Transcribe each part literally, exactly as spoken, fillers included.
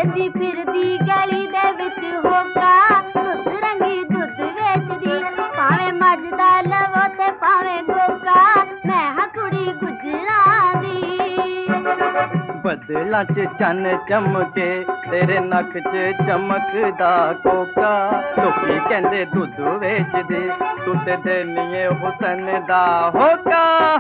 देंदी फिरदी गली दे विच होका दुध रंगी दुध वेचदी भावें मझ दा लवो ते भावें गोका मैं हां कुड़ी गुजरां दी बदलां च चन्न चमके तेरे नक च चमकदा कोका लोकी कहंदे दुध वेचदे तू ते देनीए हुसन दा होका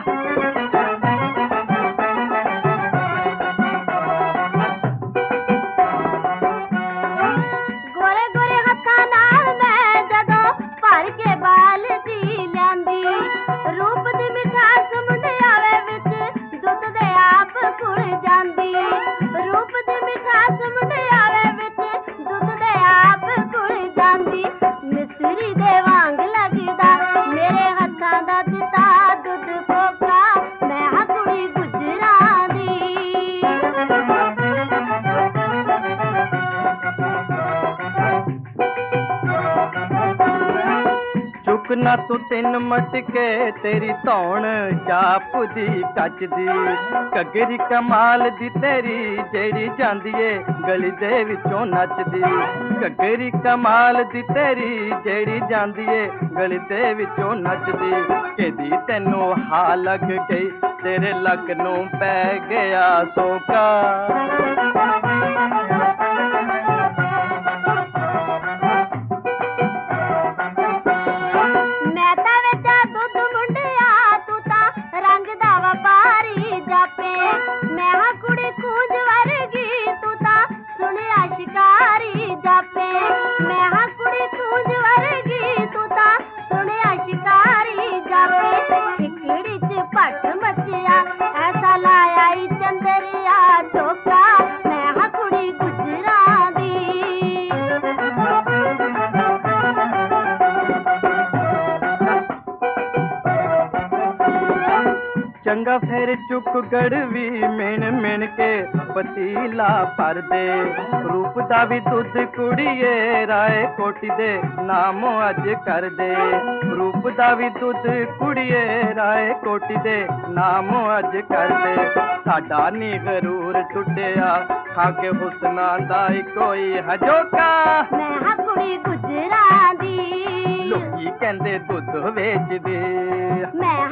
ना तू तिन मटके तेरी धौन चाप दी कच दी घगरी कमाल दी तेरी जेड़ी जांदी ए गली दे विचों नचदी घगरी कमाल दी तेरी जेड़ी जांदी ए गली दे विचों नचदी केदी तैनू हा लग गई तेरे लक नू पै गया सोका चंगा फिर चुक गड़वी मिन मिन के पतीला भर दे रूप दा भी दुध कुड़िए राय कोटी दे नामो अज कर दे रूप दा भी दुध कुड़िए राय कोटी दे नामो अज कर दे साडा नी गरूर टुटिया खाके हुसना दा कोई हजोका मैं हां कुड़ी गुजरां दी लोकी कहंदे दुध वेचदे मैं